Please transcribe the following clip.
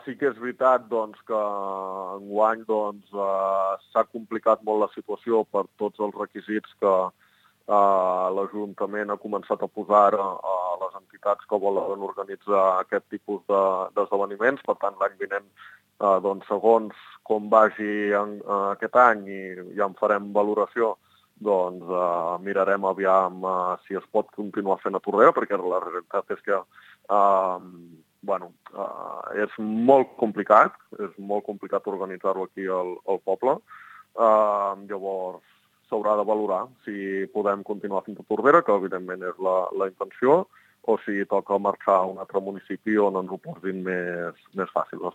Sí que és veritat doncs, que enguany doncs, s'ha complicat molt la situació per tots els requisits que l'Ajuntament ha començat a posar a les entitats que volen organitzar aquest tipus d'esdeveniments. Per tant, l'any vinent, doncs, segons com vagi aquest any i ja en farem valoració, doncs mirarem aviam si es pot continuar fent a Tordera, perquè la realitat és que és molt complicat organitzar-lo aquí al poble. Llavors, s'haurà de valorar si podem continuar fins a Tordera, que evidentment és la intenció, o si toca marxar a un altre municipi on ens ho posin més fàcil.